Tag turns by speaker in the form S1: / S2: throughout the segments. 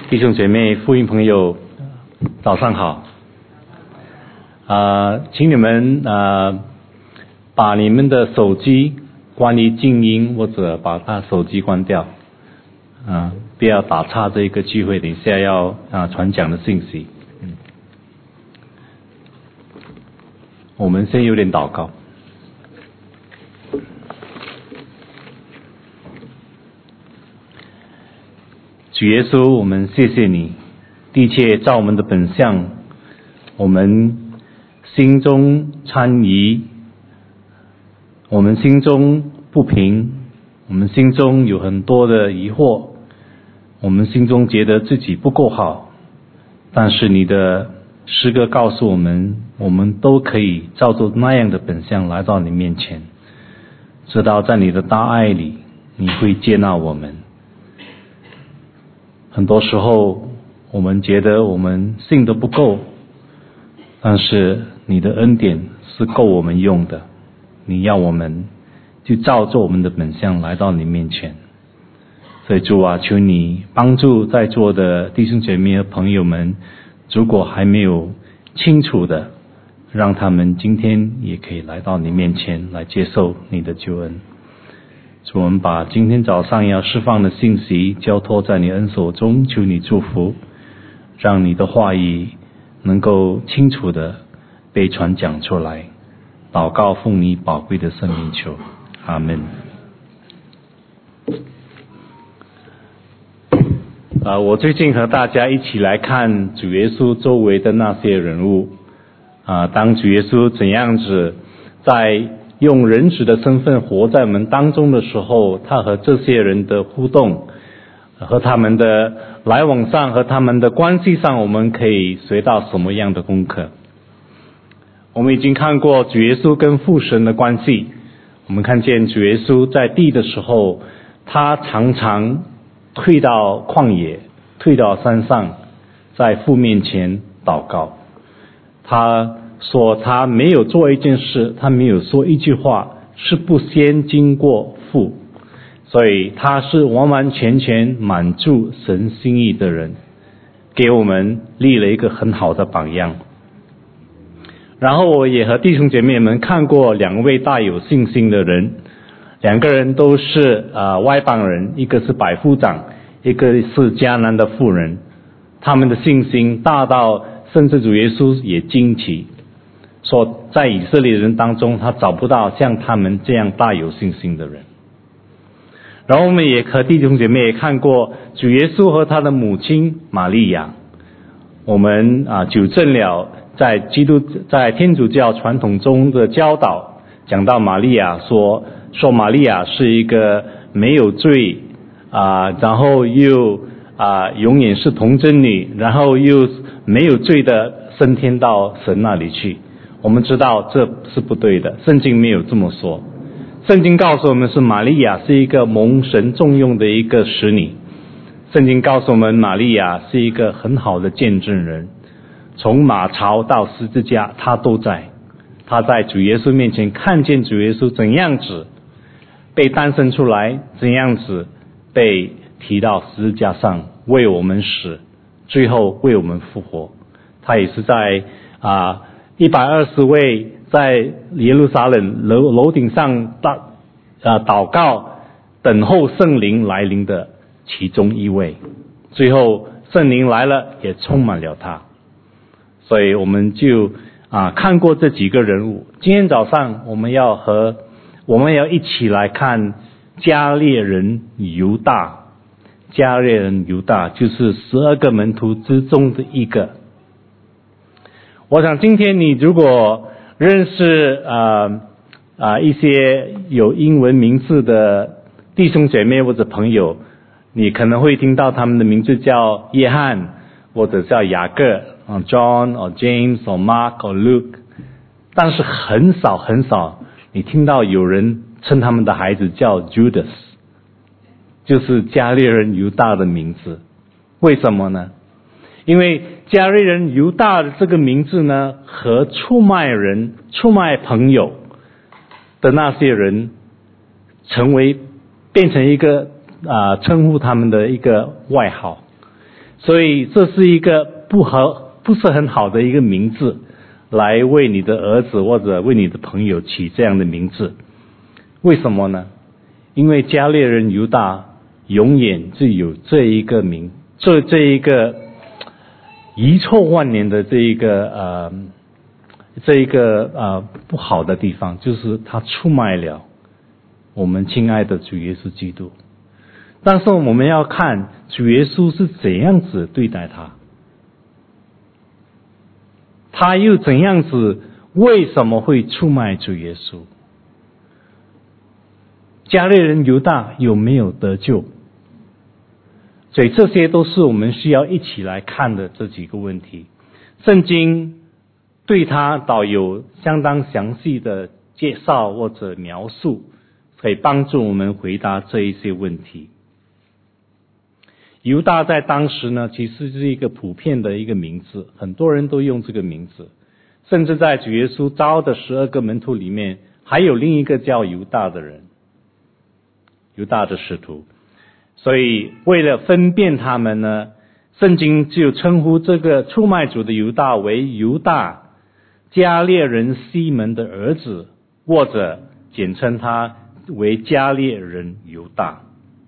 S1: 弟兄姐妹、福音朋友，早上好。请你们把你们的手机关于静音，或者把他手机关掉，不要打岔这个聚会，等一下要传讲的信息。我们先有点祷告。主耶稣，我们谢谢你，的确照我们的本相，我们心中参疑，我们心中不平，我们心中有很多的疑惑，我们心中觉得自己不够好，但是你的诗歌告诉我们，我们都可以照着那样的本相来到你面前，知道在你的大爱里，你会接纳我们。很多时候我们觉得我们信得不够，但是你的恩典是够我们用的，你要我们就照着我们的本相来到你面前。所以主啊，求你帮助在座的弟兄姐妹和朋友们，如果还没有清楚的，让他们今天也可以来到你面前来接受你的救恩。主，我们把今天早上要释放的信息交托在你恩手中，求你祝福，让你的话语能够清楚的被传讲出来。祷告奉你宝贵的圣名求，阿们。我最近和大家一起来看主耶稣周围的那些人物，当主耶稣怎样子在用人子的身份活在我们当中的时候，他和这些人的互动，和他们的来往上，和他们的关系上，我们可以学到什么样的功课？我们已经看过主耶稣跟父神的关系，我们看见主耶稣在地的时候，他常常退到旷野，退到山上，在父面前祷告。他说他没有做一件事，他没有说一句话是不先经过父，所以他是完完全全满足神心意的人，给我们立了一个很好的榜样。然后我也和弟兄姐妹们看过两位大有信心的人，两个人都是外邦人，一个是百夫长，一个是迦南的妇人，他们的信心大到甚至主耶稣也惊奇，说在以色列人当中他找不到像他们这样大有信心的人。然后我们也和弟兄姐妹也看过主耶稣和他的母亲玛利亚，我们纠正了在天主教传统中的教导，讲到玛利亚说玛利亚是一个没有罪然后又永远是童贞女，然后又没有罪的升天到神那里去。我们知道这是不对的，圣经没有这么说。圣经告诉我们是玛利亚是一个蒙神重用的一个使女，圣经告诉我们玛利亚是一个很好的见证人，从马槽到十字架她都在，她在主耶稣面前看见主耶稣怎样子被诞生出来，怎样子被提到十字架上为我们死，最后为我们复活。她也是在120位在耶路撒冷楼顶上祷告等候圣灵来临的其中一位，最后圣灵来了也充满了他。所以我们就看过这几个人物。今天早上我们要一起来看加略人犹大。加略人犹大就是12个门徒之中的一个。我想今天你如果认识一些有英文名字的弟兄姐妹或者朋友，你可能会听到他们的名字叫约翰，或者叫雅各John or James or Mark or Luke， 但是很少你听到有人称他们的孩子叫 Judas， 就是加略人犹大的名字。为什么呢？因为加略人犹大的这个名字呢，和出卖朋友的那些人变成一个称呼他们的一个外号。 所以这是一个不是很好的一个名字，来为你的儿子或者为你的朋友起这样的名字。为什么呢？因为加略人犹大永远就有这一个遗臭万年的这一个不好的地方，就是他出卖了我们亲爱的主耶稣基督。但是我们要看主耶稣是怎样子对待他，他又怎样子，为什么会出卖主耶稣？加略人犹大有没有得救？所以这些都是我们需要一起来看的这几个问题。圣经对他倒有相当详细的介绍或者描述，可以帮助我们回答这一些问题。犹大在当时呢，其实是一个普遍的一个名字，很多人都用这个名字，甚至在主耶稣召的12个门徒里面，还有另一个叫犹大的人，犹大的使徒。所以为了分辨他们呢，圣经就称呼这个出卖主的犹大为犹大，加略人西门的儿子，或者简称他为加略人犹大。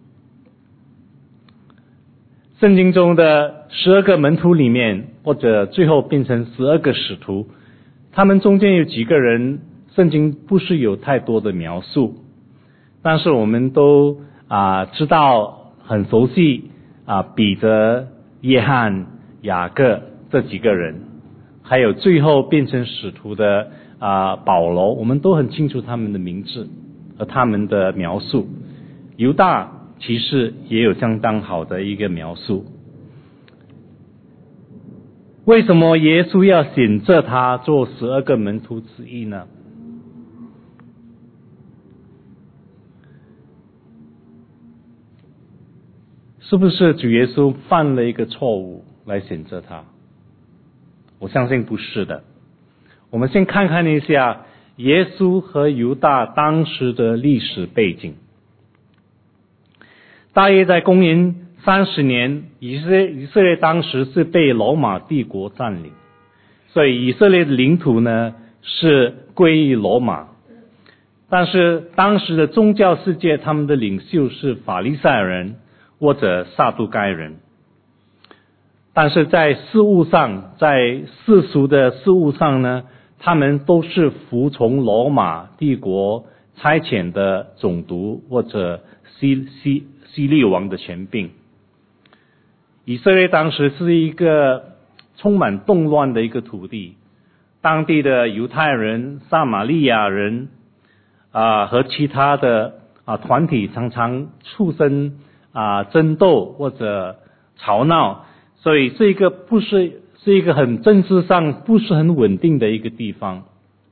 S1: 圣经中的12个门徒里面，或者最后变成12个使徒，他们中间有几个人圣经不是有太多的描述，但是我们都知道很熟悉彼得、约翰、雅各这几个人，还有最后变成使徒的保罗，我们都很清楚他们的名字和他们的描述。犹大其实也有相当好的一个描述。为什么耶稣要选择他做12个门徒之一呢？是不是主耶稣犯了一个错误来选择他？我相信不是的。我们先看看一下耶稣和犹大当时的历史背景。大约在公元30年，以色列当时是被罗马帝国占领，所以以色列的领土呢是归于罗马。但是当时的宗教世界，他们的领袖是法利赛人或者撒都该人。但是在事务上，在世俗的事务上呢，他们都是服从罗马帝国差遣的总督或者希律王的权柄。以色列当时是一个充满动乱的一个土地，当地的犹太人、撒玛利亚人和其他的团体常常出生争斗或者吵闹，所以这个是一个很政治上不是很稳定的一个地方。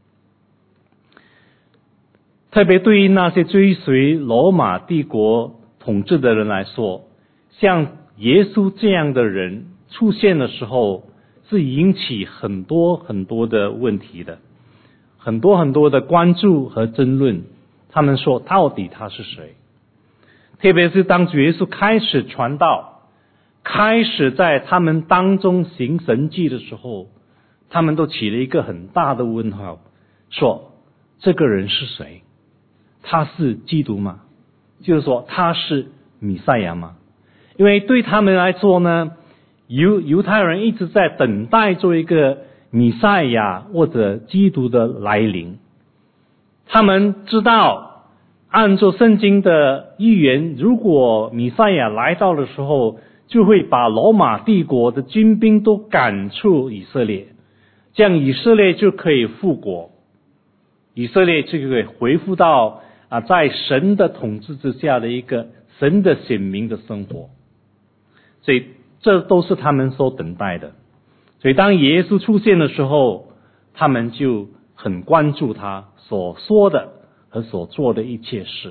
S1: 特别对于那些追随罗马帝国统治的人来说，像耶稣这样的人出现的时候，是引起很多很多的问题的，很多很多的关注和争论。他们说到底他是谁？特别是当主耶稣开始传道，开始在他们当中行神迹的时候，他们都起了一个很大的问号，说这个人是谁？他是基督吗？就是说他是弥赛亚吗？因为对他们来说呢，犹太人一直在等待做一个弥赛亚或者基督的来临。他们知道按照圣经的预言，如果弥赛亚来到的时候，就会把罗马帝国的军兵都赶出以色列，这样以色列就可以复国，以色列就可以恢复到在神的统治之下的一个神的显明的生活。所以这都是他们所等待的。所以当耶稣出现的时候，他们就很关注他所说的和所做的一切事。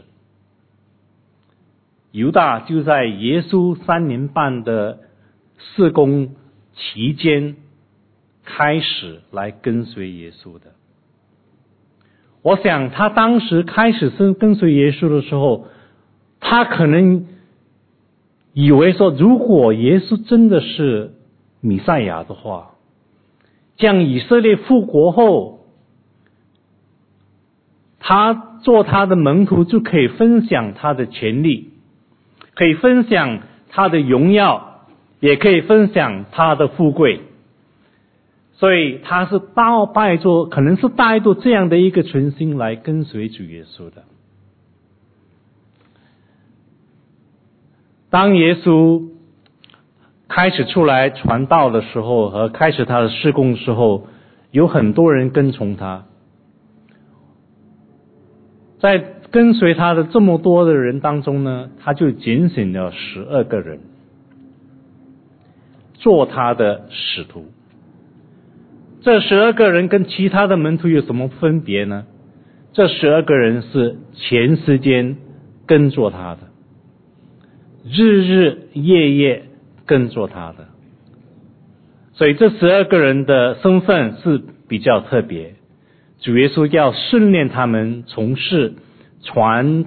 S1: 犹大就在耶稣3年半的事工期间开始来跟随耶稣的。我想他当时开始跟随耶稣的时候，他可能以为说，如果耶稣真的是弥赛亚的话，这样以色列复国后，他做他的门徒就可以分享他的权利，可以分享他的荣耀，也可以分享他的富贵。所以他是可能是带着这样的一个存心来跟随主耶稣的。当耶稣开始出来传道的时候，和开始他的事工的时候，有很多人跟从他。在跟随他的这么多的人当中呢，他就拣选了12个人做他的使徒。这12个人跟其他的门徒有什么分别呢？这12个人是全时间跟着他的，日日夜夜跟着他的。所以这12个人的身份是比较特别。主耶稣要训练他们从事传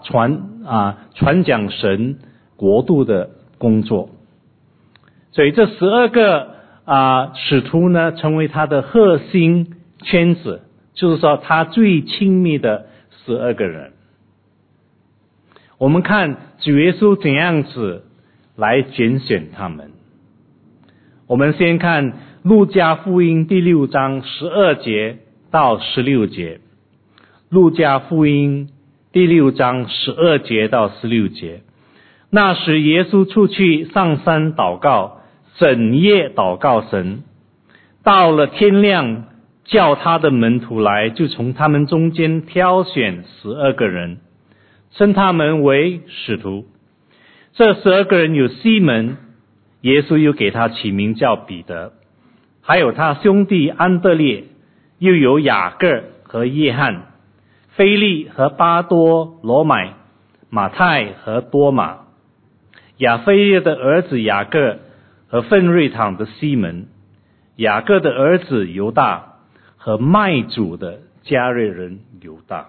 S1: 讲神国度的工作。所以这12个使徒呢，成为他的核心圈子，就是说他最亲密的12个人。我们看主耶稣怎样子来拣选他们。我们先看路加福音第6章12节到16节。路加福音第6章12节到16节。那时耶稣出去上山祷告，整夜祷告神。到了天亮，叫他的门徒来，就从他们中间挑选12个人，称他们为使徒。这12个人有西门，耶稣又给他起名叫彼得，还有他兄弟安德烈，又有雅各和约翰，腓利和巴多罗买，马太和多马，亚非列的儿子雅各和奋锐堂的西门，雅各的儿子犹大和卖主的加略人犹大。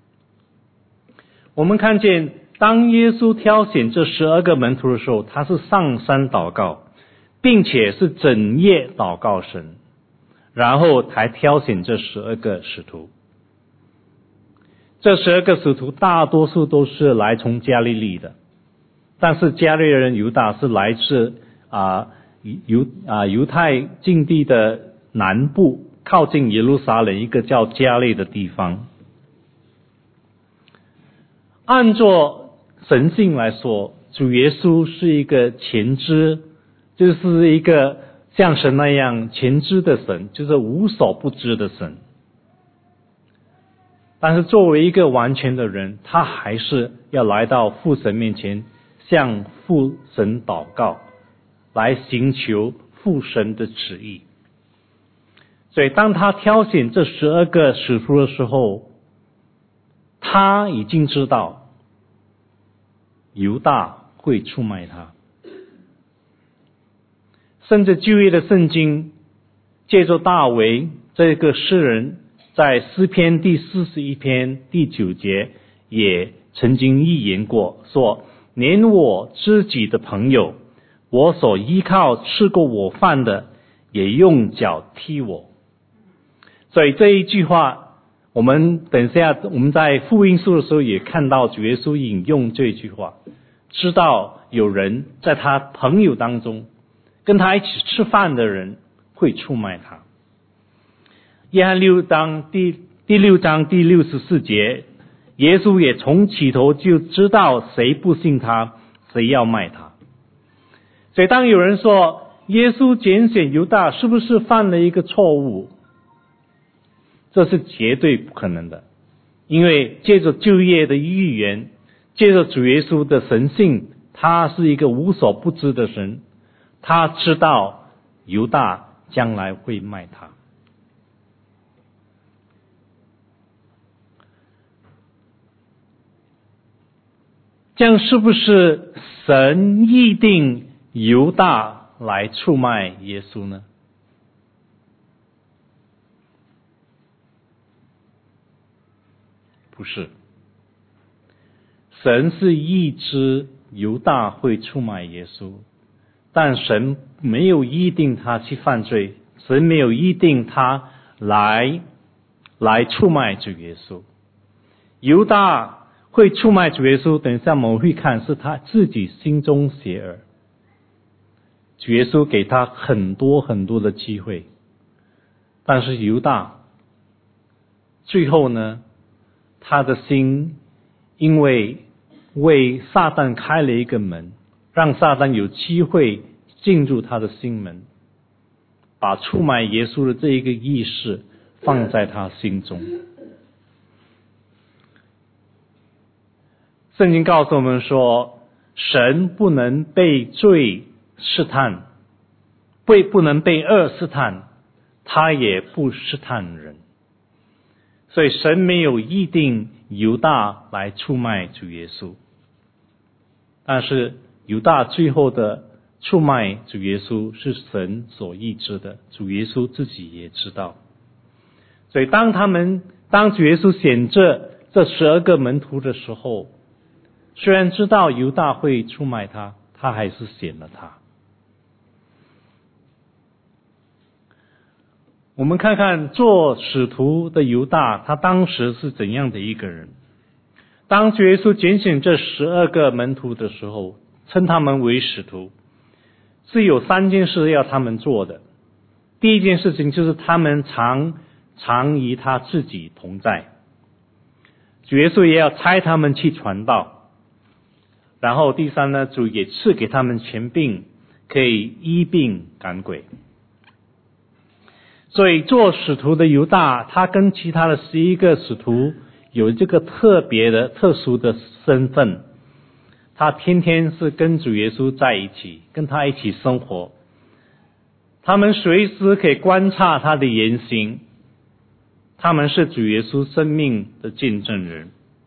S1: 我们看见当耶稣挑选这12个门徒的时候，他是上山祷告，并且是整夜祷告神，然后才挑选这12个使徒。这12个使徒大多数都是来从加利利的，但是加略人犹大是来自犹太境地的南部，靠近耶路撒冷一个叫加利的地方。按照神性来说，主耶稣是一个全知，就是一个像神那样全知的神，就是无所不知的神。但是作为一个完全的人，他还是要来到父神面前，向父神祷告，来寻求父神的旨意。所以当他挑选这12个使徒的时候，他已经知道犹大会出卖他。甚至旧约的圣经借着大卫这个诗人，在诗篇第41篇第9节也曾经预言过，说连我知己的朋友，我所依靠吃过我饭的，也用脚踢我。所以这一句话，我们等一下我们在福音书的时候也看到主耶稣引用这句话，知道有人在他朋友当中，跟他一起吃饭的人会出卖他。约翰第6章第64节，耶稣也从起头就知道谁不信他，谁要卖他。所以当有人说耶稣拣选犹大是不是犯了一个错误，这是绝对不可能的。因为借着旧约的预言，借着主耶稣的神性，他是一个无所不知的神，他知道犹大将来会卖他。这样是不是神预定犹大来出卖耶稣呢？不是，神是预知犹大会出卖耶稣，但神没有议定他去犯罪，神没有议定他来出卖主耶稣。犹大会出卖主耶稣，等一下我们会看是他自己心中邪恶。主耶稣给他很多很多的机会，但是犹大最后呢，他的心因为撒旦开了一个门，让撒旦有机会进入他的心门，把出卖耶稣的这一个意识放在他心中。圣经告诉我们说，神不能被罪试探，不能被恶试探，他也不试探人。所以神没有议定犹大来出卖主耶稣，但是犹大最后的出卖主耶稣是神所预知的，主耶稣自己也知道。所以当主耶稣选这12个门徒的时候，虽然知道犹大会出卖他，他还是选了他。我们看看做使徒的犹大，他当时是怎样的一个人。当主耶稣拣选这12个门徒的时候，称他们为使徒，是有3件事要他们做的。第一件事情就是他们常与他自己同在，主耶稣也要差他们去传道。然后第三呢，主也赐给他们权柄，可以医病赶鬼。所以做使徒的犹大，他跟其他的11个使徒有这个特殊的身份，他天天是跟主耶稣在一起，跟他一起生活，他们随时可以观察他的言行，他们是主耶稣生命的见证人。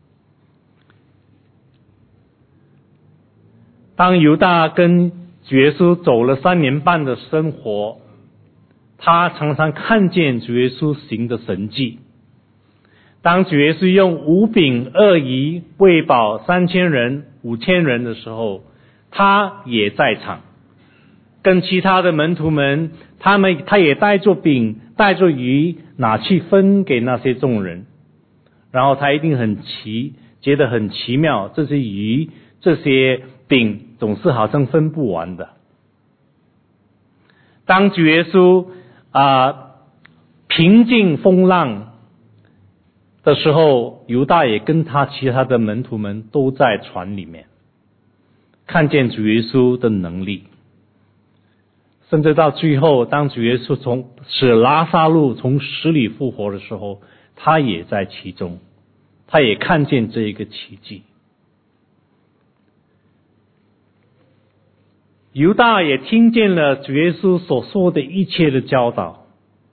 S1: 当犹大跟主耶稣走了3年半的生活，他常常看见主耶稣行的神迹。当主耶稣用5饼2鱼喂饱3000人5000人的时候，他也在场，跟其他的门徒们，他也带着饼带着鱼拿去分给那些众人，然后他一定觉得很奇妙，这些鱼这些饼总是好像分不完的。当主耶稣平静风浪的时候，犹大也跟他其他的门徒们都在船里面，看见主耶稣的能力。甚至到最后，当主耶稣使拉撒路从死里复活的时候，他也在其中，他也看见这一个奇迹。犹大也听见了主耶稣所说的一切的教导。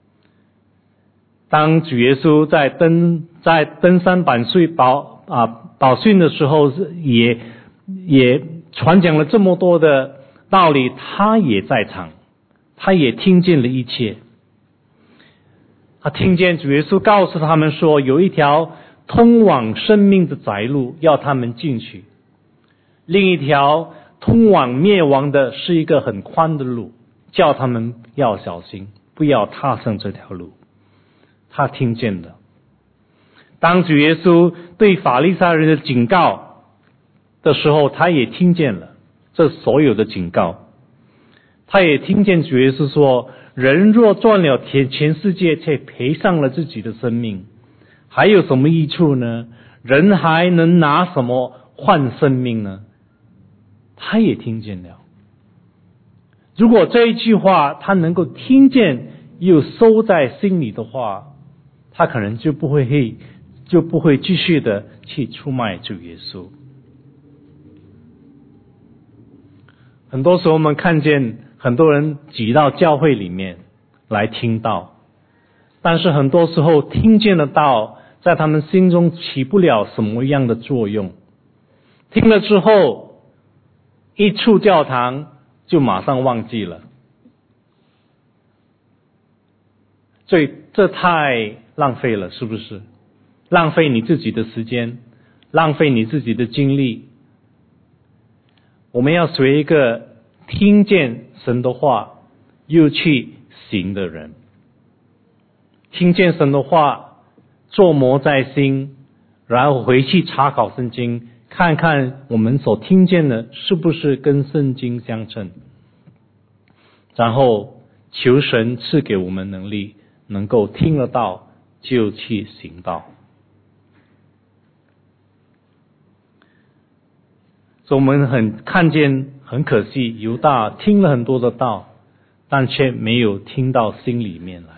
S1: 当主耶稣在登山宝训的时候，也传讲了这么多的道理，他也在场，他也听见了一切。他听见主耶稣告诉他们说，有一条通往生命的窄路要他们进去，另一条通往灭亡的是一个很宽的路，叫他们要小心，不要踏上这条路。他听见了。当主耶稣对法利赛人的警告的时候，他也听见了这所有的警告。他也听见主耶稣说，人若赚了全世界，却赔上了自己的生命，还有什么益处呢？人还能拿什么换生命呢？他也听见了。如果这一句话他能够听见又收在心里的话，他可能就不会继续的去出卖主耶稣。很多时候我们看见很多人挤到教会里面来听道，但是很多时候听见的道在他们心中起不了什么样的作用，听了之后一出教堂就马上忘记了。所以这太浪费了，是不是？浪费你自己的时间，浪费你自己的精力。 我们要学一个听见神的话又去行的人。听见神的话，琢磨在心，然后回去查考圣经，看看我们所听见的是不是跟圣经相称，然后求神赐给我们能力，能够听得到就去行道。所以我们看见很可惜，犹大听了很多的道，但却没有听到心里面来。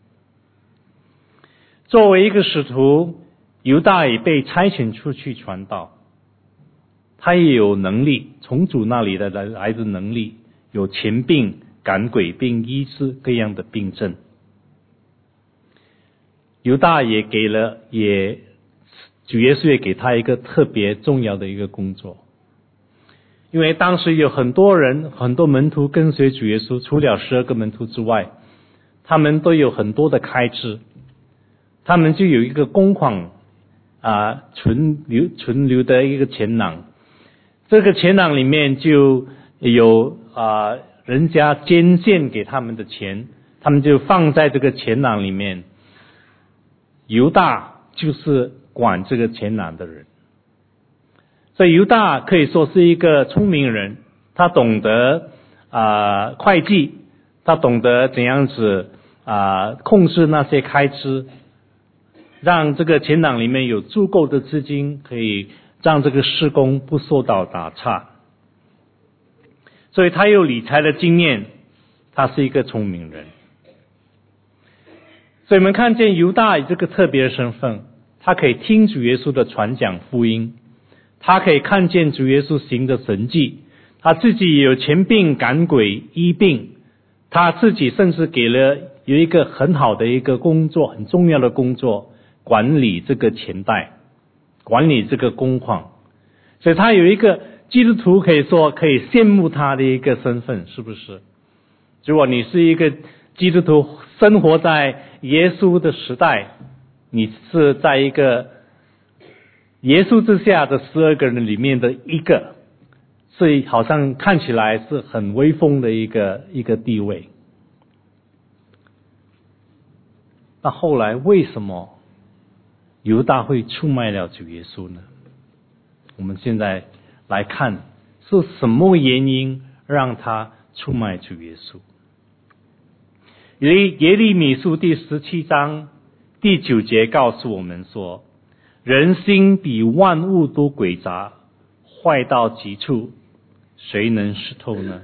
S1: 作为一个使徒，犹大也被差遣出去传道，他也有能力，从主那里的来自能力，有权柄赶鬼并医治各样的病症。犹大也主耶稣也给他一个特别重要的一个工作，因为当时有很多人，很多门徒跟随主耶稣，除了12个门徒之外，他们都有很多的开支，他们就有一个公款存留的一个钱囊，这个钱囊里面就有人家捐献给他们的钱，他们就放在这个钱囊里面。犹大就是管这个钱囊的人，所以犹大可以说是一个聪明人，他懂得会计，他懂得怎样子控制那些开支，让这个钱囊里面有足够的资金，可以让这个事工不受到打岔。所以他有理财的经验，他是一个聪明人。所以我们看见犹大以这个特别的身份，他可以听主耶稣的传讲福音，他可以看见主耶稣行的神迹，他自己也有权柄赶鬼医病，他自己甚至有一个很好的一个工作，很重要的工作，管理这个钱袋，管理这个公款。所以他有一个基督徒可以说可以羡慕他的一个身份，是不是？如果你是一个基督徒，生活在耶稣的时代，你是在一个耶稣之下的12个人里面的一个，所以好像看起来是很威风的一个地位。那后来为什么犹大会出卖了主耶稣呢？我们现在来看是什么原因让他出卖主耶稣。耶利米书第17章第9节告诉我们说，人心比万物都诡诈，坏到极处，谁能识透呢？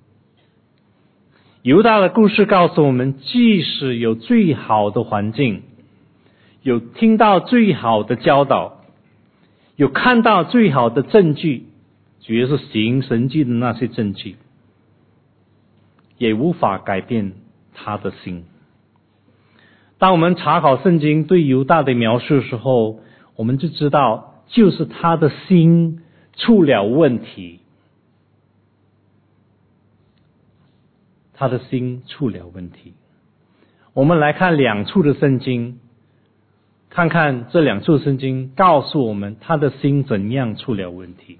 S1: 犹大的故事告诉我们，即使有最好的环境，有听到最好的教导，有看到最好的证据，主要是行神迹的那些证据，也无法改变他的心。当我们查考圣经对犹大的描述的时候，我们就知道就是他的心出了问题，他的心出了问题。我们来看2处的圣经，看看这2处圣经告诉我们他的心怎样出了问题。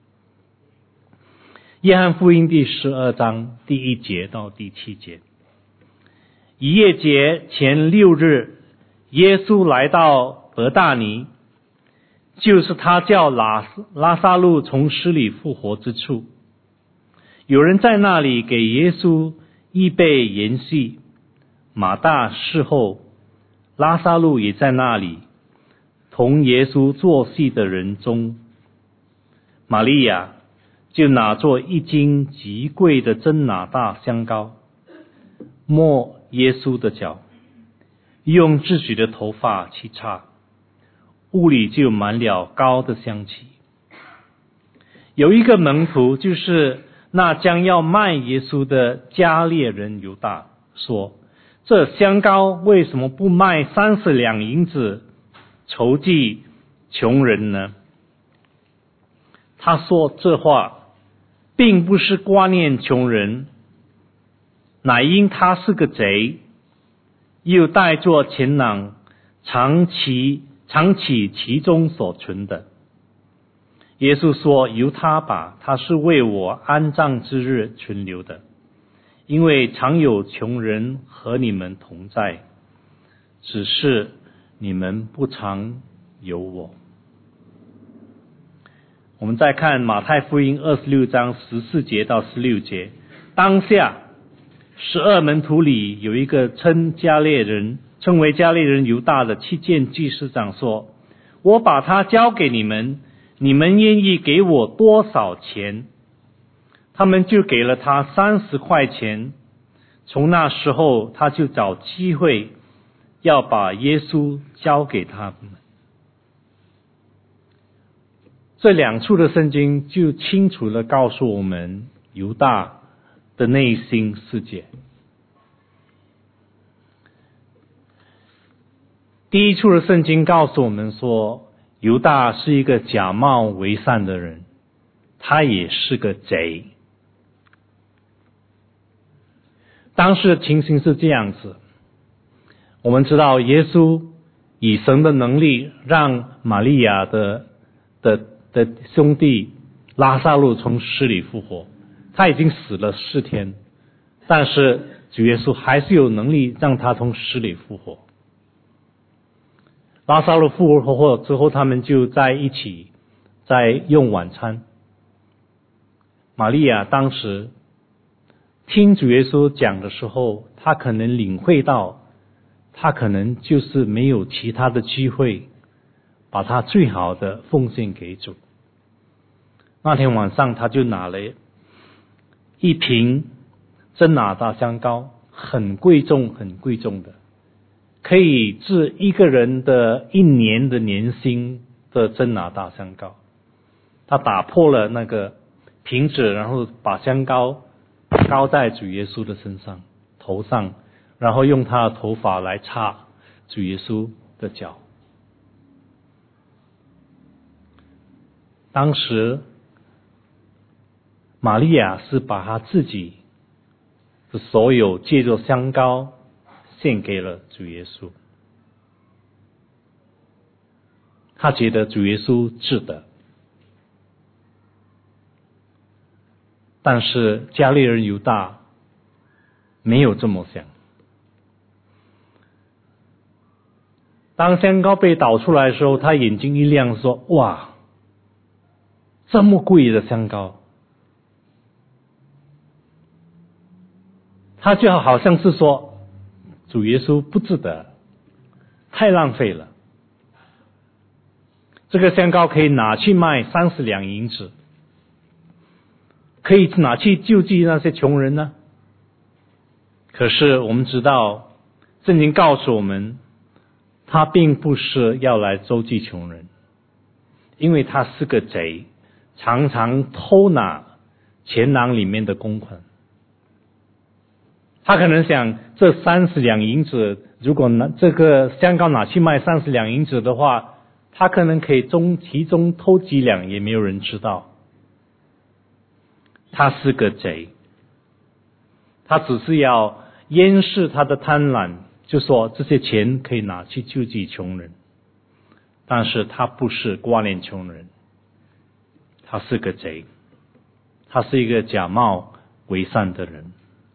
S1: 约翰福音第12章第1节到第7节，逾越节前6日，耶稣来到伯大尼，就是他叫拉撒路从死里复活之处。有人在那里给耶稣预备筵席，马大侍候，拉撒路也在那里，同耶稣做戏的人中。玛利亚就拿作1斤极贵的真哪大香膏，抹耶稣的脚，用自己的头发去擦，屋里就满了膏的香气。有一个门徒，就是那将要卖耶稣的加略人犹大，说，这香膏为什么不卖30两银子筹济穷人呢？他说这话并不是挂念穷人，乃因他是个贼，又带作钱囊，藏起其中所存的。 耶稣说，由他吧，他是为我安葬之日存留的，因为常有穷人和你们同在，只是你们不常有我。我们再看马太福音26章14节到16节，当下12门徒里有一个称为加利人犹大的去见祭司长说，我把他交给你们，你们愿意给我多少钱？他们就给了他30块钱。从那时候他就找机会要把耶稣交给他们。这两处的圣经就清楚地告诉我们犹大的内心世界。第一处的圣经告诉我们说，犹大是一个假冒为善的人，他也是个贼。当时的情形是这样子，我们知道耶稣以神的能力让玛利亚的兄弟拉撒路从死里复活，他已经死了4天，但是主耶稣还是有能力让他从死里复活。拉撒路复活之后，他们就在一起在用晚餐。玛利亚当时听主耶稣讲的时候，他可能领会到，他可能就是没有其他的机会把他最好的奉献给主。那天晚上他就拿了一瓶真哪大香膏，很贵重的，可以治一个人的1年的年薪的真哪大香膏。他打破了那个瓶子，然后把香膏膏在主耶稣的头上，然后用他的头发来擦主耶稣的脚。当时玛利亚是把她自己的所有借着香膏献给了主耶稣，她觉得主耶稣值得。但是加利人犹大没有这么想。当香膏被倒出来的时候，他眼睛一亮说，哇，这么贵的香膏，他就好像是说主耶稣不值得，太浪费了。这个香膏可以拿去卖30两银子，可以拿去救济那些穷人呢。可是我们知道圣经告诉我们，他并不是要来周济穷人，因为他是个贼，常常偷拿钱囊里面的公款。他可能想，这30两银子，如果这个香膏拿去卖30两银子的话，他可能可以其中偷几两，也没有人知道。他是个贼，他只是要掩饰他的贪婪，就说这些钱可以拿去救济穷人，但是他不是挂念穷人，他是个贼，他是一个假冒为善的人。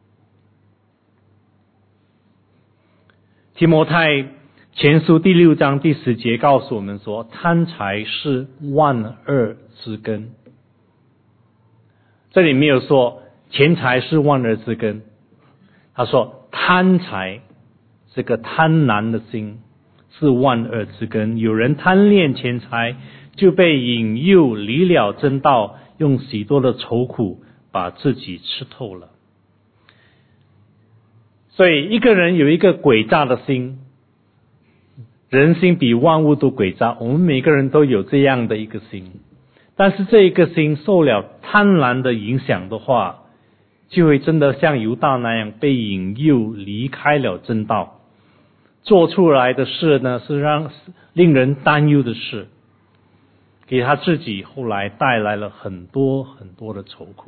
S1: 提摩太前书第6章第10节告诉我们说，贪财是万恶之根。这里没有说钱财是万恶之根，他说贪财，这个贪婪的心是万恶之根。有人贪恋钱财，就被引诱离了真道，用许多的愁苦把自己吃透了。所以一个人有一个诡诈的心，人心比万物都诡诈，我们每个人都有这样的一个心，但是这一个心受了贪婪的影响的话，就会真的像犹大那样被引诱离开了真道，做出来的事呢是令人担忧的事，给他自己后来带来了很多很多的愁苦。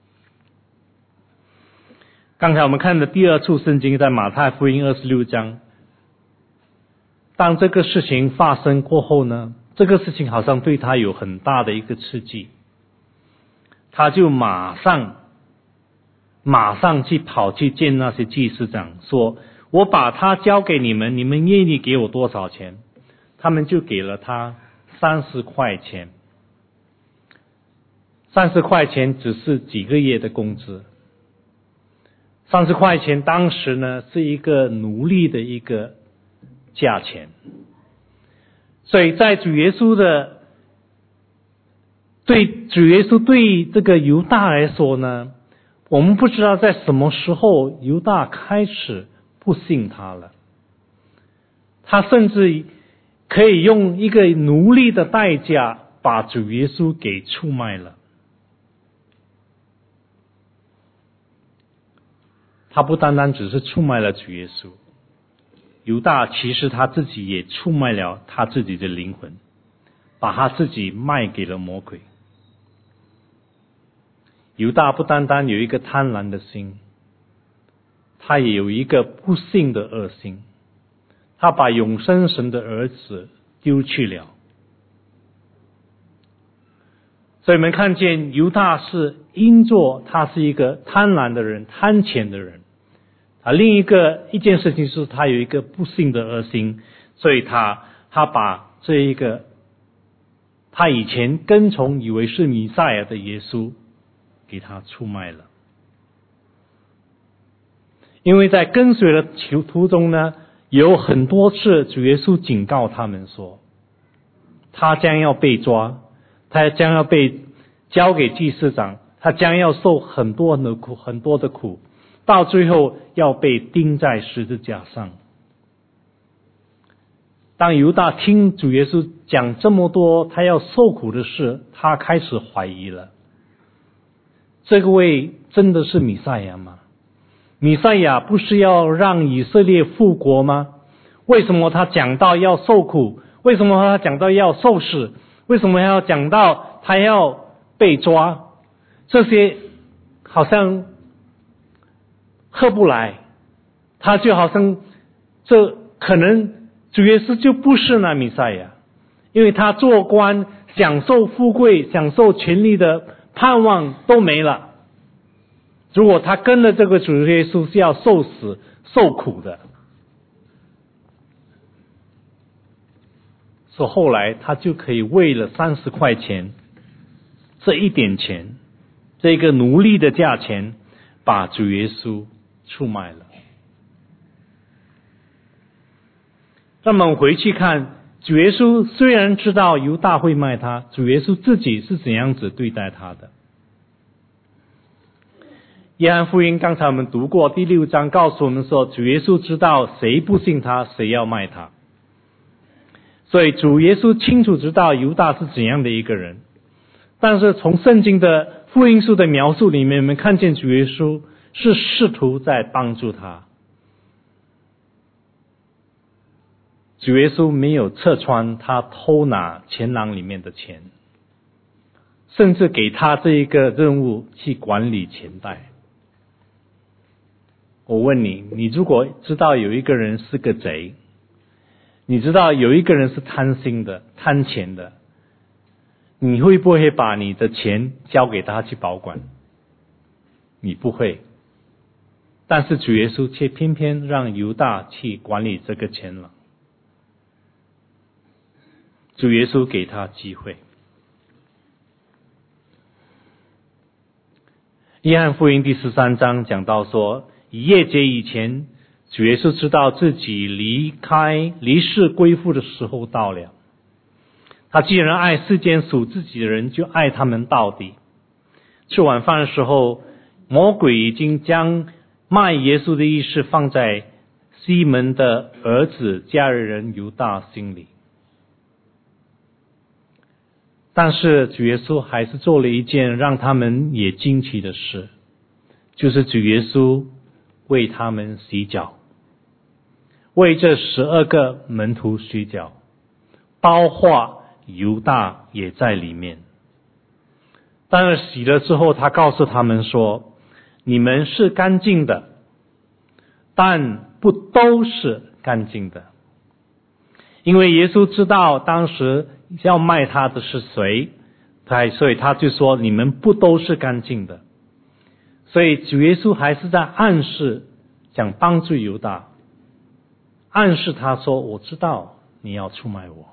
S1: 刚才我们看的第2处圣经在马太福音26章，当这个事情发生过后呢， 这个事情好像对他有很大的一个刺激，他就马上去跑去见那些祭司长，说我把他交给你们，你们愿意给我多少钱？他们就给了他30块钱。30块钱只是几个月的工资。30块钱当时呢是一个奴隶的一个价钱。所以在主耶稣对这个犹大来说呢，我们不知道在什么时候犹大开始不信他了。他甚至可以用一个奴隶的代价把主耶稣给出卖了。他不单单只是出卖了主耶稣，犹大其实他自己也出卖了他自己的灵魂，把他自己卖给了魔鬼。犹大不单单有一个贪婪的心，他也有一个不信的恶心，他把永生神的儿子丢弃了。所以我们看见犹大是因着他是一个贪婪的人，贪钱的人。另一件事情是他有一个不信的恶心，所以他把这一个他以前跟从以为是弥赛亚的耶稣给他出卖了。因为在跟随的途中呢，有很多次主耶稣警告他们说，他将要被抓，他将要被交给祭司长，他将要受很多的苦，到最后要被钉在十字架上。当犹大听主耶稣讲这么多他要受苦的事，他开始怀疑了，这个位真的是弥赛亚吗？弥赛亚不是要让以色列复国吗？为什么他讲到要受苦？为什么他讲到要受死？为什么要讲到他要被抓？这些好像合不来，他就好像这可能主耶稣就不是那弥赛亚，因为他做官享受富贵享受权力的盼望都没了。如果他跟了这个主耶稣是要受死受苦的，所以后来他就可以为了30块钱，这一点钱，这个奴隶的价钱，把主耶稣出卖了。那么我们回去看主耶稣，虽然知道犹大会卖他，主耶稣自己是怎样子对待他的。约翰福音刚才我们读过第6章，告诉我们说主耶稣知道谁不信他，谁要卖他。所以主耶稣清楚知道犹大是怎样的一个人。但是从圣经的福音书的描述里面，我们看见主耶稣是试图在帮助他。主耶稣没有拆穿他偷拿钱囊里面的钱，甚至给他这一个任务去管理钱袋。我问你，你如果知道有一个人是个贼，你知道有一个人是贪心的贪钱的，你会不会把你的钱交给他去保管？你不会。但是主耶稣却偏偏让犹大去管理这个钱了。主耶稣给他机会。约翰福音第13章讲到说，逾越节以前，主耶稣知道自己离世归父的时候到了。他既然爱世间属自己的人，就爱他们到底。吃晚饭的时候，魔鬼已经将卖耶稣的意思放在西门的儿子加略人犹大心里。但是主耶稣还是做了一件让他们也惊奇的事，就是主耶稣为他们洗脚，为这12个门徒洗脚，包括犹大也在里面。但是洗了之后，他告诉他们说，你们是干净的，但不都是干净的。因为耶稣知道当时要卖他的是谁？所以他就说你们不都是干净的。所以主耶稣还是在暗示，想帮助犹大，暗示他说我知道你要出卖我。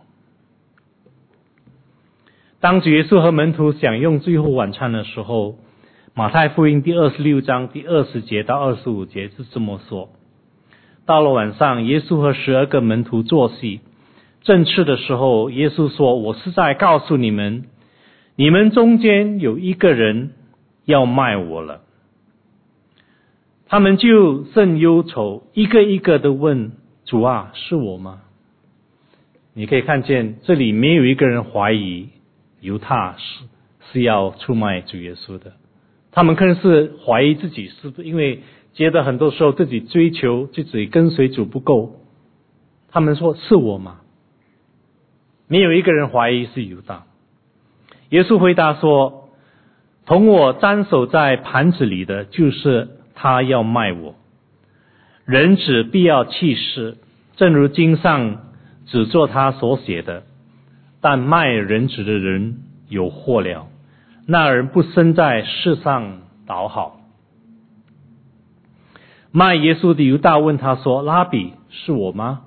S1: 当主耶稣和门徒享用最后晚餐的时候，马太福音第26章第20节到25节是这么说：到了晚上，耶稣和12个门徒坐席，正吃的时候，耶稣说，我是在告诉你们，你们中间有一个人要卖我了。他们就甚忧愁，一个一个的问，主啊，是我吗？你可以看见这里没有一个人怀疑犹大是要出卖主耶稣的。他们可能是怀疑自己是不是因为觉得很多时候自己追求自己跟随主不够，他们说是我吗？没有一个人怀疑是犹大。耶稣回答说，同我沾手在盘子里的就是他要卖我。人子必要弃世，正如经上只做他所写的，但卖人子的人有祸了，那人不生在世上倒好。卖耶稣的犹大问他说，拉比，是我吗？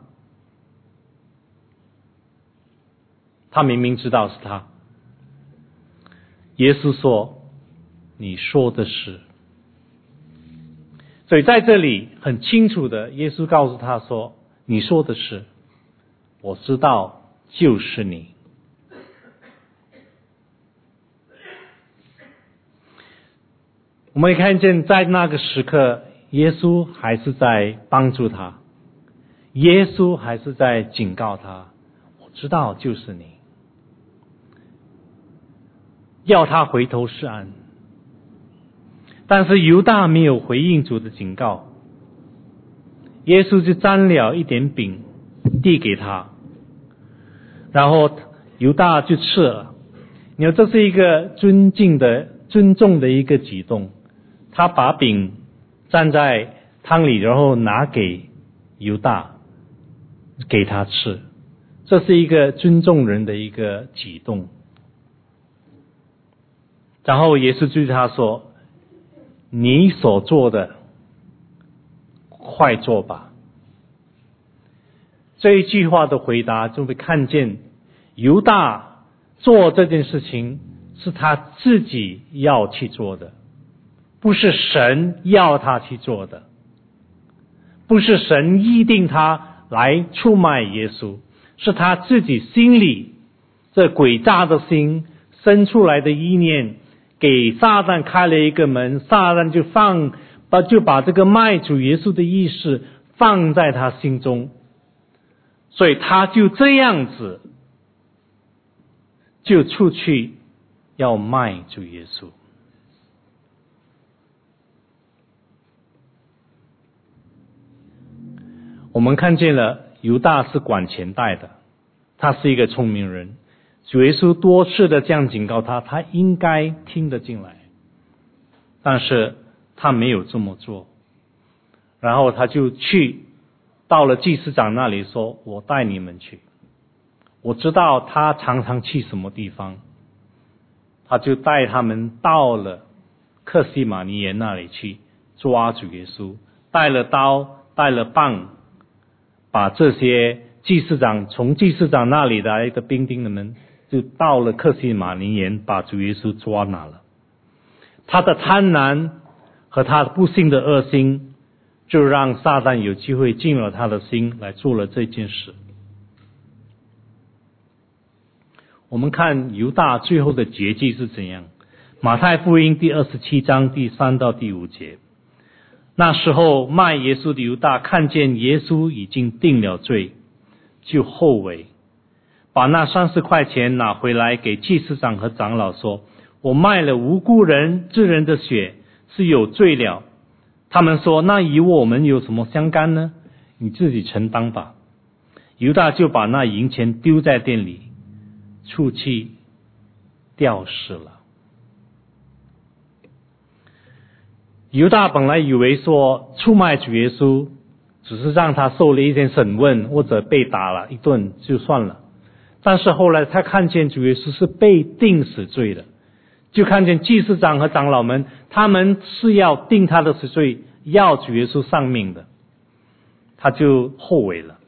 S1: 他明明知道是他。耶稣说，你说的是。所以在这里很清楚的，耶稣告诉他说，你说的是，我知道就是你。我们看见在那个时刻，耶稣还是在帮助他，耶稣还是在警告他，我知道就是你，要他回头是岸。但是犹大没有回应主的警告，耶稣就沾了一点饼递给他，然后犹大就吃了。你说这是一个尊重的一个举动，他把饼蘸在汤里，然后拿给犹大给他吃，这是一个尊重人的一个举动。然后耶稣就对他说，你所做的快做吧。这一句话的回答就会看见犹大做这件事情是他自己要去做的，不是神要他去做的，不是神议定他来出卖耶稣，是他自己心里这诡诈的心生出来的意念，给撒旦开了一个门，撒旦就把这个卖主耶稣的意识放在他心中，所以他就这样子就出去要卖主耶稣。我们看见了犹大是管钱袋的，他是一个聪明人，主耶稣多次的这样警告他，他应该听得进来，但是他没有这么做。然后他就到了祭司长那里说，我带你们去，我知道他常常去什么地方。他就带他们到了客西马尼园那里去抓主耶稣，带了刀带了棒，把这些从祭司长那里来的兵丁们就到了客西马尼园，把主耶稣抓拿了。他的贪婪和他不幸的恶心，就让撒旦有机会进了他的心，来做了这件事。我们看犹大最后的结局是怎样。马太福音第27章第3到第5节，那时候卖耶稣的犹大看见耶稣已经定了罪，就后悔，把那30块钱拿回来给祭司长和长老说，我卖了无辜之人的血，是有罪了。他们说，那与我们有什么相干呢？你自己承担吧。犹大就把那银钱丢在店里，出去吊死了。犹大本来以为说出卖主耶稣只是让他受了一些审问，或者被打了一顿就算了， 但是后来他看见主耶稣是被定死罪的，就看见祭司长和长老们，他们是要定他的死罪，要主耶稣丧命的，他就后悔了。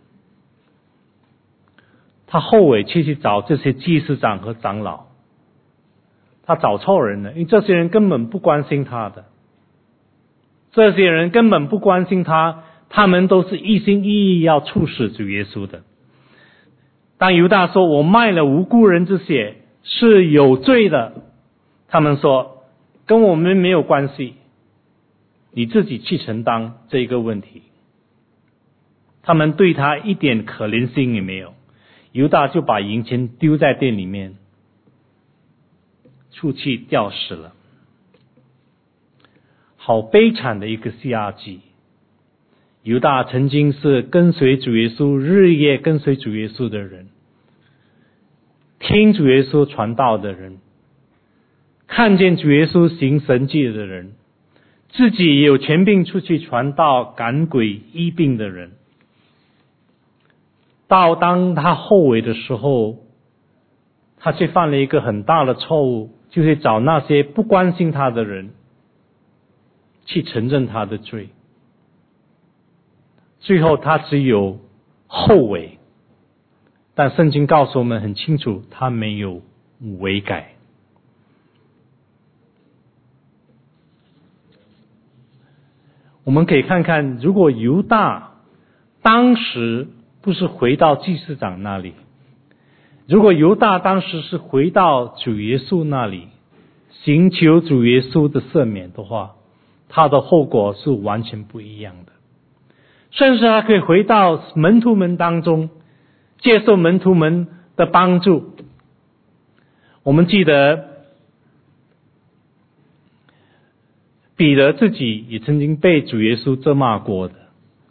S1: 他后悔去找这些祭司长和长老，他找错人了，因为这些人根本不关心他的，这些人根本不关心他，他们都是一心一意要处死主耶稣的。当犹大说我卖了无辜人之血是有罪的，他们说跟我们没有关系，你自己去承担这个问题。他们对他一点可怜心也没有。犹大就把银钱丢在店里面，出去吊死了。好悲惨的一个下记。犹大曾经是跟随主耶稣，日夜跟随主耶稣的人，听主耶稣传道的人，看见主耶稣行神迹的人，自己也有权柄出去传道赶鬼医病的人。到当他后悔的时候，他却犯了一个很大的错误，就是找那些不关心他的人去承认他的罪。最后他只有后悔，但圣经告诉我们很清楚，他没有悔改。我们可以看看，如果犹大当时不是回到祭司长那里，如果犹大当时是回到主耶稣那里，寻求主耶稣的赦免的话，他的后果是完全不一样的。甚至他可以回到门徒们当中，接受门徒们的帮助。我们记得彼得自己也曾经被主耶稣责骂过的。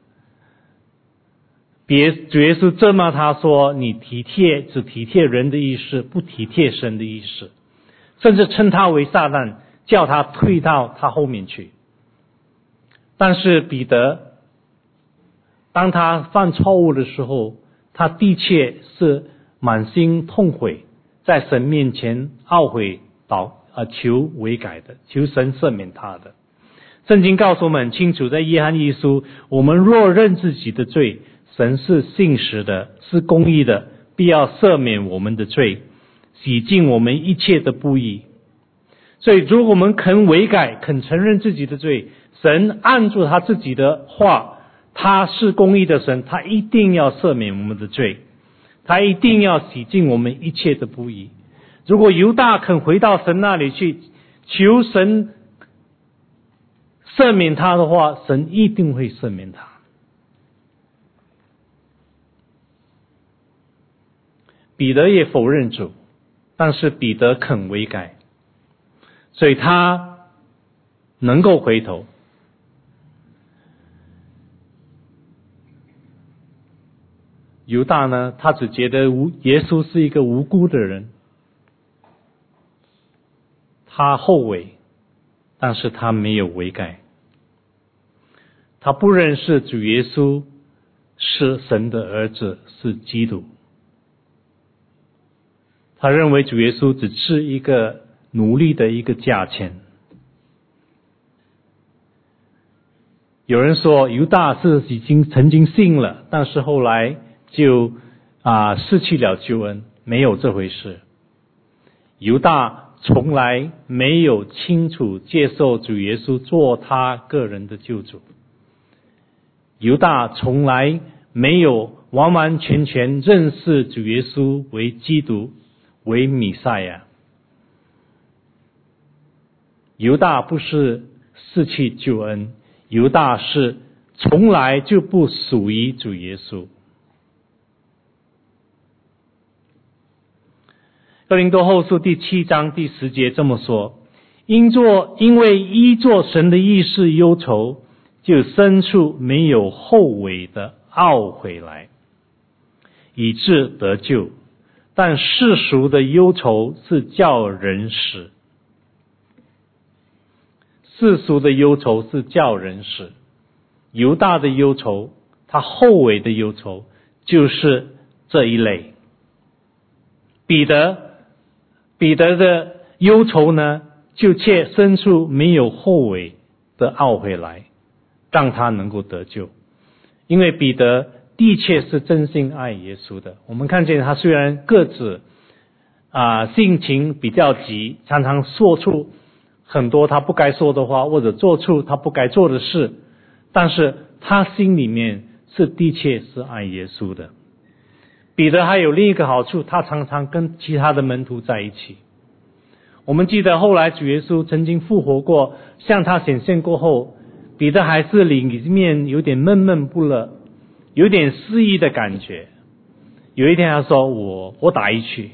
S1: 主耶稣责骂他说，你只体贴人的意思，不体贴神的意思，甚至称他为撒旦，叫他退到他后面去。但是彼得当他犯错误的时候，他的确是满心痛悔，在神面前懊悔求悔改的，求神赦免他的。圣经告诉我们很清楚，在约翰一书，我们若认自己的罪，神是信实的，是公义的，必要赦免我们的罪，洗净我们一切的不义。所以如果我们肯悔改，肯承认自己的罪，神按住他自己的话，他是公义的神，他一定要赦免我们的罪，他一定要洗净我们一切的不义。如果犹大肯回到神那里去求神赦免他的话，神一定会赦免他。彼得也否认主，但是彼得肯悔改，所以他能够回头。犹大呢，他只觉得耶稣是一个无辜的人，他后悔，但是他没有悔改。他不认识主耶稣是神的儿子，是基督。他认为主耶稣只是一个奴隶的一个价钱。有人说犹大是已经曾经信了，但是后来就失去了救恩，没有这回事。犹大从来没有清楚接受主耶稣做他个人的救主。犹大从来没有完完全全认识主耶稣为基督，为弥赛亚。犹大不是失去救恩，犹大是从来就不属于主耶稣。哥林多后书第7章第10节这么说，因为依作神的意思忧愁，就生出没有后悔的懊悔来，以致得救。但世俗的忧愁是叫人死。世俗的忧愁是叫人死。犹大的忧愁，他后悔的忧愁，就是这一类。 彼得的忧愁呢，就却生出没有后尾的懊悔来，让他能够得救。因为彼得的确是真心爱耶稣的。我们看见他虽然个子性情比较急，常常说出很多他不该说的话，或者做出他不该做的事，但是他心里面是的确是爱耶稣的。彼得还有另一个好处，他常常跟其他的门徒在一起。我们记得后来主耶稣曾经复活过，向他显现过后，彼得还是里面有点闷闷不乐，有点失意的感觉。有一天他说我打一去，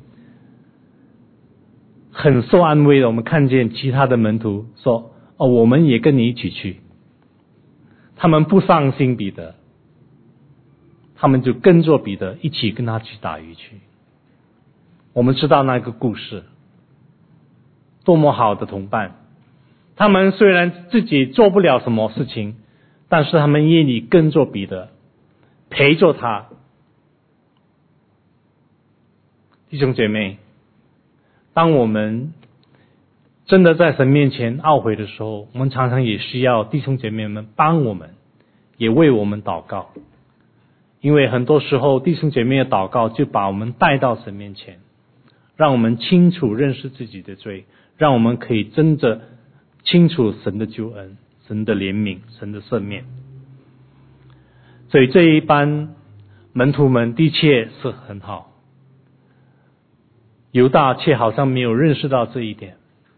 S1: 很受安慰的。我们看见其他的门徒说我们也跟你一起去，他们不伤心彼得，他们就跟着彼得一起跟他去打鱼去。我们知道那个故事，多么好的同伴。他们虽然自己做不了什么事情，但是他们愿意跟着彼得，陪着他。弟兄姐妹，当我们真的在神面前懊悔的时候，我们常常也需要弟兄姐妹们帮我们，也为我们祷告。因为很多时候弟兄姐妹的祷告就把我们带到神面前，让我们清楚认识自己的罪，让我们可以真的清楚神的救恩，神的怜悯，神的赦免。所以这一班门徒们的确是很好，犹大却好像没有认识到这一点。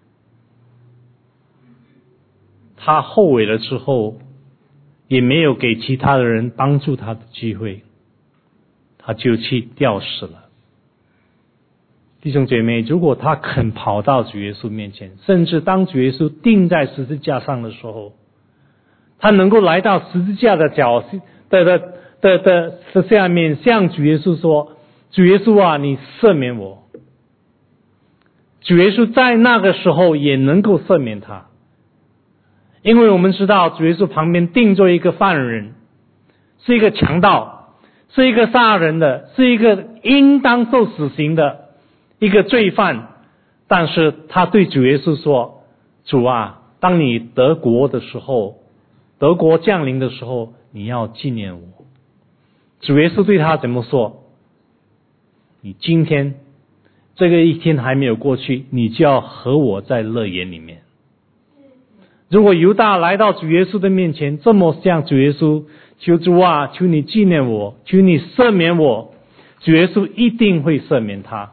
S1: 他后悔了之后，也没有给其他的人帮助他的机会，他就去吊死了。弟兄姐妹，如果他肯跑到主耶稣面前，甚至当主耶稣钉在十字架上的时候，他能够来到十字架的脚的下面，向主耶稣说：主耶稣啊，你赦免我。主耶稣在那个时候也能够赦免他，因为我们知道主耶稣旁边钉着一个犯人，是一个强盗，是一个杀人的，是一个应当受死刑的一个罪犯。但是他对主耶稣说：主啊，当你得国的时候，得国降临的时候，你要纪念我。主耶稣对他怎么说？你今天这个一天还没有过去，你就要和我在乐园里面。如果犹大来到主耶稣的面前，这么向主耶稣求：主啊，求你纪念我，求你赦免我，主耶稣一定会赦免他。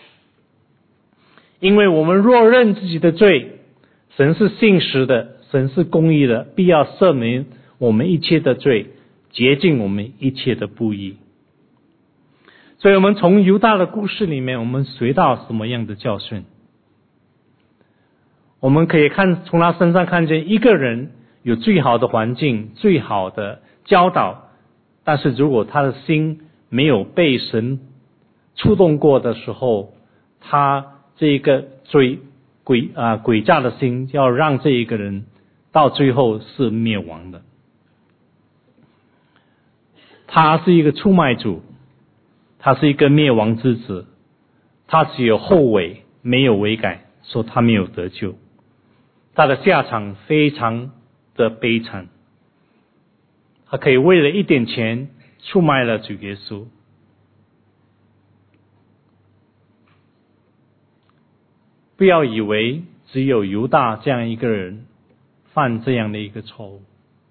S1: 因为我们若认自己的罪，神是信实的，神是公义的，必要赦免我们一切的罪，洁净我们一切的不义。所以我们从犹大的故事里面，我们学到什么样的教训？我们可以从他身上看见一个人有最好的环境，最好的教导，但是如果他的心没有被神触动过的时候，他这一个诡诈的心要让这一个人到最后是灭亡的。他是一个出卖主，他是一个灭亡之子，他只有后悔，没有悔改，说他没有得救。他的下场非常的悲惨，他可以为了一点钱出卖了主耶稣。不要以为只有犹大这样一个人犯这样的一个错误。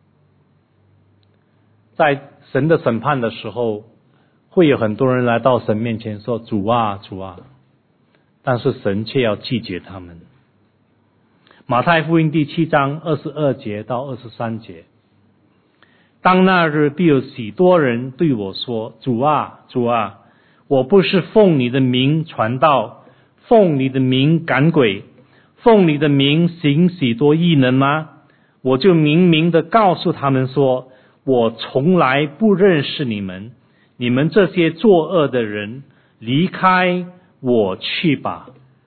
S1: 在神的审判的时候，会有很多人来到神面前说：主啊，主啊，但是神却要拒绝他们。马太福音第7章22节到23节，当那日必有许多人对我说：主啊，主啊，我不是奉你的名传道，奉你的名赶鬼，奉你的名行许多异能吗？我就明明的告诉他们说：我从来不认识你们，你们这些作恶的人，离开我去吧。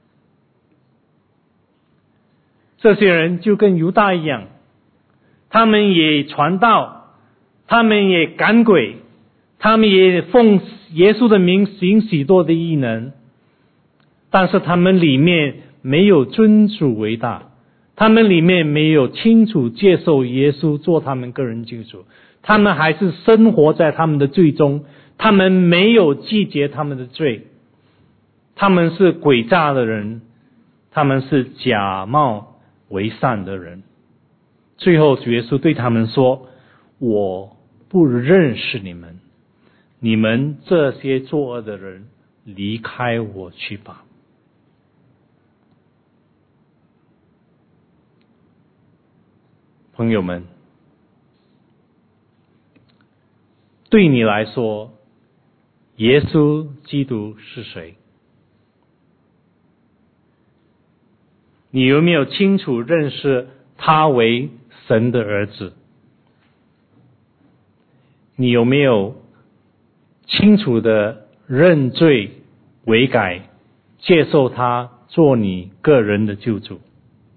S1: 这些人就跟犹大一样，他们也传道，他们也赶鬼，他们也奉耶稣的名行许多的异能， 但是他们里面没有尊主为大，他们里面没有清楚接受耶稣做他们个人救主，他们还是生活在他们的罪中，他们没有拒绝他们的罪，他们是诡诈的人，他们是假冒为善的人。最后主耶稣对他们说，我不认识你们，你们这些作恶的人，离开我去吧。朋友们，对你来说，耶稣基督是谁？你有没有清楚认识他为神的儿子？你有没有清楚的认罪悔改，接受他做你个人的救主？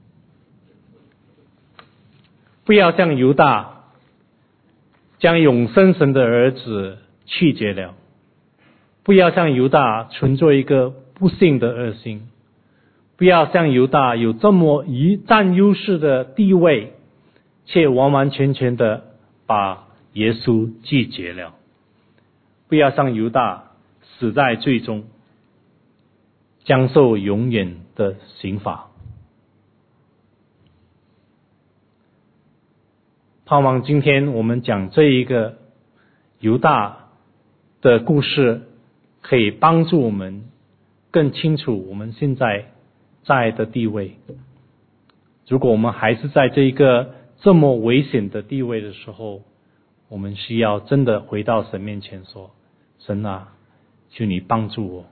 S1: 不要像犹大将永生神的儿子拒绝了，不要像犹大存着一个不信的恶心，不要像犹大有这么占优势的地位，却完完全全的把耶稣拒绝了。不要像犹大死在罪中，将受永远的刑罚。盼望今天我们讲这一个犹大的故事，可以帮助我们更清楚我们现在在的地位。如果我们还是在这一个这么危险的地位的时候，我们需要真的回到神面前说，神啊，求你帮助我。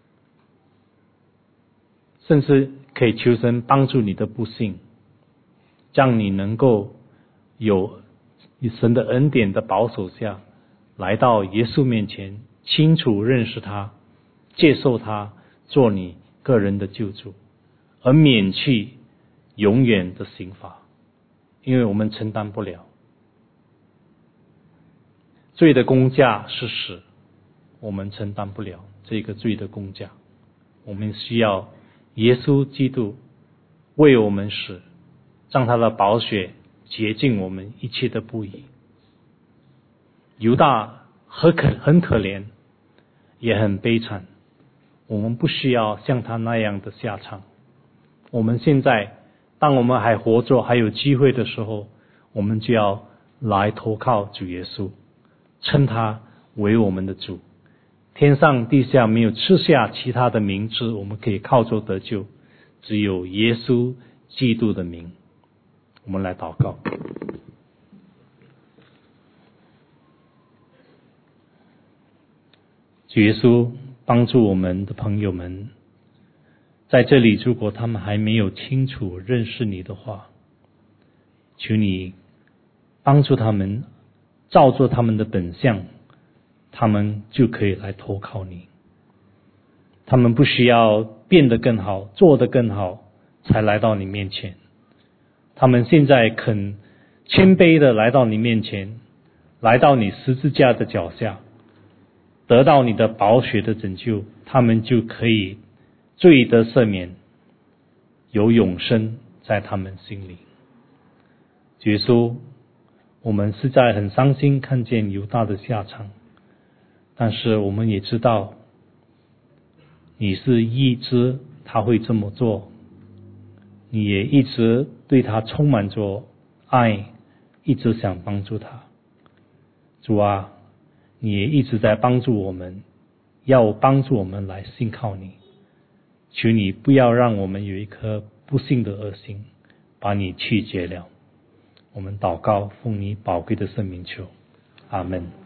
S1: 甚至可以求神帮助你的不幸，让你能够有神的恩典的保守下，来到耶稣面前，清楚认识他，接受他做你个人的救主，而免去永远的刑罚，因为我们承担不了。罪的工价是死，我们承担不了这个罪的工价，我们需要耶稣基督为我们死，让他的宝血洁净我们一切的不义。犹大很可怜，也很悲惨，我们不需要像他那样的下场。我们现在当我们还活着还有机会的时候，我们就要来投靠主耶稣，称他为我们的主。天上地下没有赐下其他的名字我们可以靠着得救，只有耶稣基督的名。我们来祷告。主耶稣，帮助我们的朋友们，在这里如果他们还没有清楚认识你的话，求你帮助他们照做他们的本相，他们就可以来投靠你。他们不需要变得更好，做得更好才来到你面前，他们现在肯谦卑的来到你面前，来到你十字架的脚下，得到你的宝血的拯救，他们就可以罪得赦免，有永生在他们心里。耶稣，我们实在很伤心看见犹大的下场，但是我们也知道你是一直他会这么做，你也一直对他充满着爱，一直想帮助他。主啊，你也一直在帮助我们，要帮助我们来信靠你。求你不要让我们有一颗不信的恶心，把你拒绝了。我们祷告，奉你宝贵的圣名求，阿们。